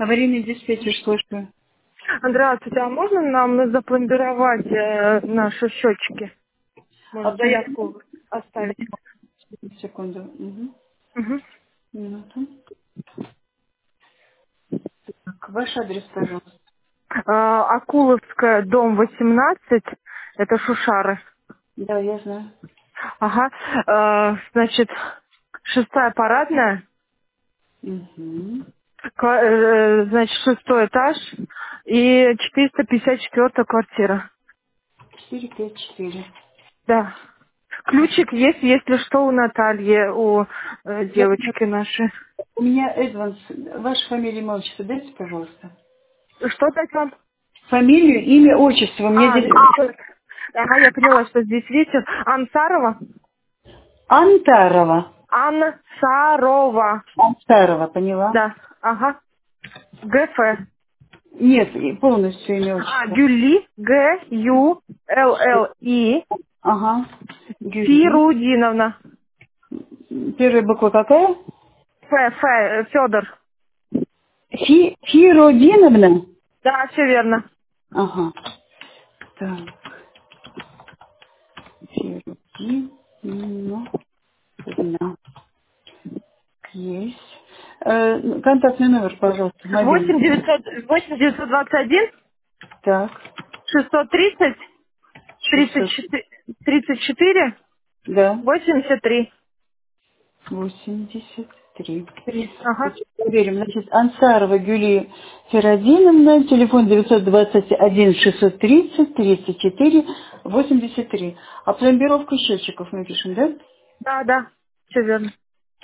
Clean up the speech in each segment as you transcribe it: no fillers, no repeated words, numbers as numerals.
Аварийный диспетчер, слушаю. Здравствуйте, а можно нам запломбировать наши счетчики? Можно Автомобиль? заявку оставить. Секунду. Угу. Угу. Минуту. Так, ваш адрес, пожалуйста. Акуловская, дом 18, это Шушары. Да, я знаю. Ага. Значит, 6-я парадная, Угу. значит, 6-й этаж и 454-я квартира. 454. Да. Ключик есть, если что, у Натальи, у Я девочки нашей. У меня Эдванс. Ваша фамилия, имя, отчество дайте, пожалуйста. Что дать вам? Фамилию, имя, отчество. У меня здесь Ага, я поняла, что здесь вечер. Ансарова? Антарова. Ансарова. Антарова, поняла? Да, ага. ГФ. Нет, и полностью имя, отчество. Гюли. Гюлли. Ага. Гюри. Фирудиновна. Первая буква какая? Федор. Фиродиновна? Да, все верно. Ага. Так, Фиродиновна. Есть. Контактный номер, пожалуйста, мобильный. 8 921 Так, 630 600. 34 Да, 83. 83. Ага. Проверим. Значит, Ансарова Гюлия Феродиновна, телефон 921 630 34 83. А пломбировку счетчиков мы пишем, да? Да, да, все верно.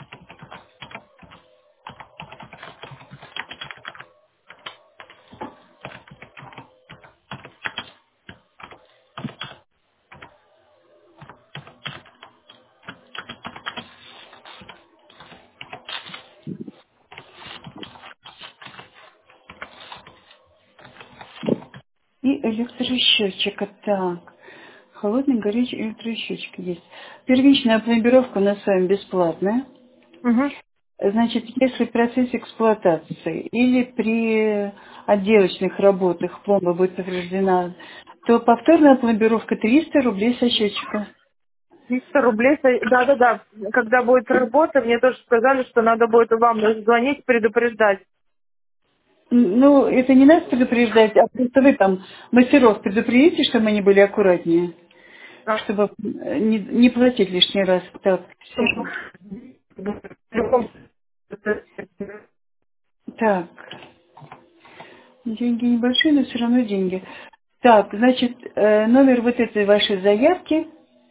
И электросчетчик. Так. Холодный, горячий электросчетчик есть. Первичная пломбировка у нас с вами бесплатная. Угу. Значит, если в процессе эксплуатации или при отделочных работах пломба будет повреждена, то повторная пломбировка 300 рублей со счетчика. 300 рублей. Да, да, да. Когда будет работа, мне тоже сказали, что надо будет вам звонить, предупреждать. Ну, это не нас предупреждать, а просто вы там мастеров предупредите, чтобы они были аккуратнее, А, чтобы не платить лишний раз. Так, ну, секунду. в любом случае. Так, деньги небольшие, но все равно деньги. Так, значит, номер вот этой вашей заявки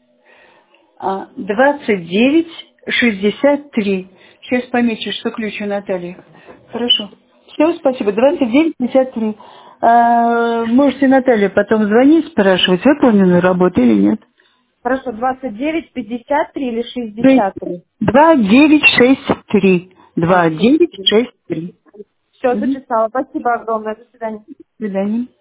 2963. Сейчас помечу, что ключ у Натальи. Хорошо. Все, спасибо. 2963. Можете Наталье потом звонить, спрашивать, выполнена работа или нет. Хорошо, 29, 53 или То 63? 2963. А, 63. 2963. Все, Угу. записала. Спасибо огромное. До свидания. До свидания.